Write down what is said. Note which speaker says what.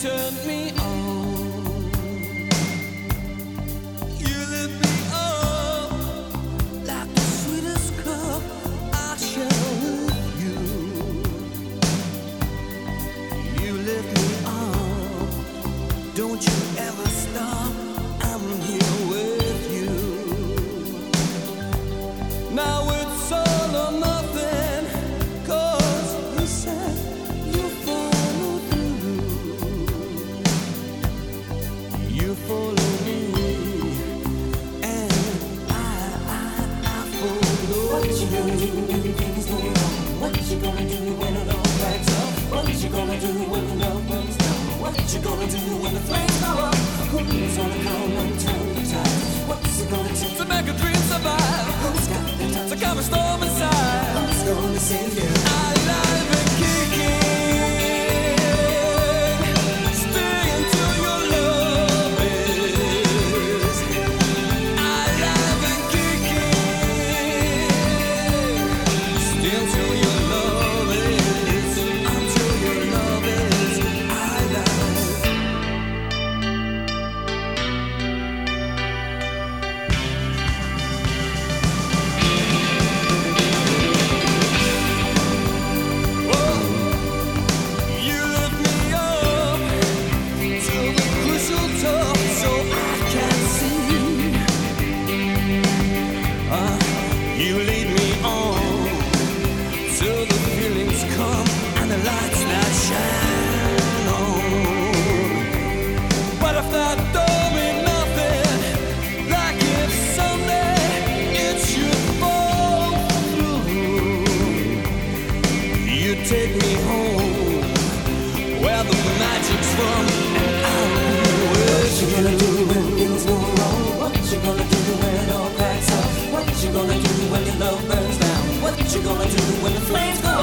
Speaker 1: turn me on. You lift me up like the sweetest cup I share with you. You lift me up, don't you ever stop. I'm here with you. Now it's all or nothing, 'cause you said you follow through. You follow me, and I follow.
Speaker 2: What you gonna do when things go wrong? What you gonna do when it all cracks up? What you gonna do when the love burns down? What you gonna do when the flames go up? Who's gonna come and turn the tide? What's it gonna take
Speaker 1: To make a dream survive,
Speaker 2: Who's got the touch?
Speaker 1: to calm a storm inside.
Speaker 2: Who's gonna save you?
Speaker 1: Alive and kicking, stay until your love is. Alive and kicking, stay until your love is. Until your love is alive. You lift me up to the crucial top so I can see. You lead me on till the feelings come and the lights that shine on. But if that don't mean nothing, like if someday it should fall through, you take me home where the magic's from, and I'll be
Speaker 2: What
Speaker 1: with
Speaker 2: you
Speaker 1: you.
Speaker 2: gonna do when things go wrong? What you gonna do when it all cracks up? What you gonna do when your love burns down? What you gonna do when the flames go